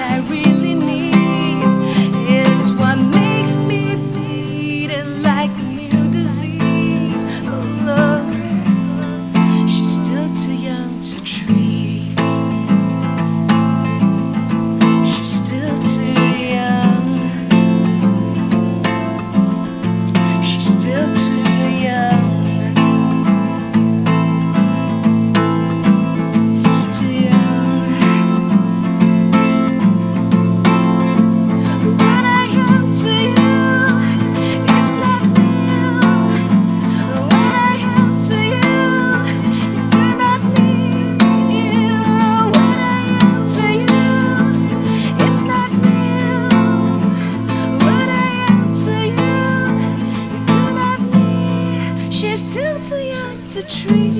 I really need is what makes me bleed like a new disease. Oh Lord, she's still too young to treat. She's still too young. She's still too young. Too young. What I am to you is not real. What I am to you, you do not need. What I am to you is not real. What I am to you, you do not need. She's still too young to treat.